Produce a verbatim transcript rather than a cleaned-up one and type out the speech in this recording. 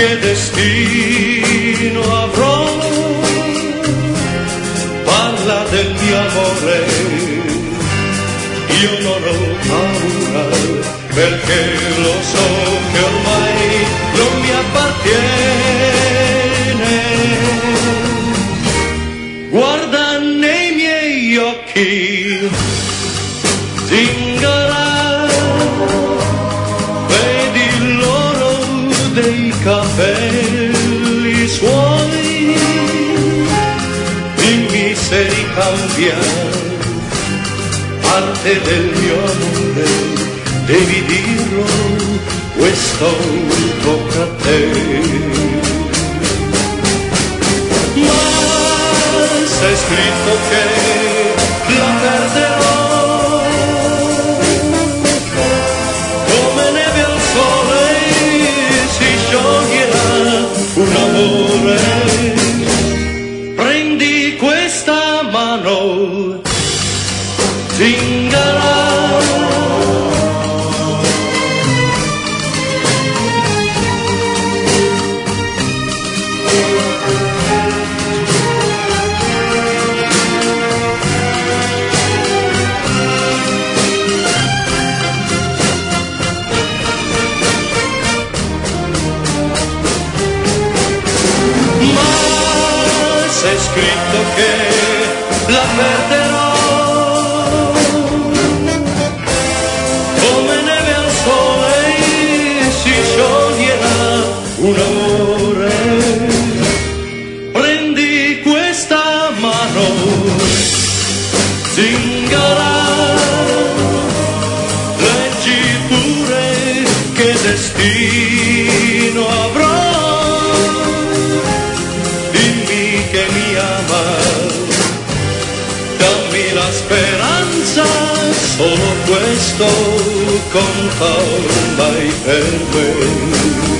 che destino avrò. Parla del mio amore, io non ho paura, perché lo so che ormai non mi appartiene. Guarda nei miei occhi, zingara, vedi l'oro dei capelli suoi, dimmi se ricambia parte del mio amore, devi dirlo, questo tocca a te. Ma c'è scritto che la perderò, come neve al sole si scioglierà un amore. Prendi questa mano, zingara, c'è scritto che la perderò, come neve al sole si scioglierà un amore. Prendi questa mano, zingara, leggi pure che destino avrò. Che mi ama, dammi la speranza, solo questo conta ormai per me.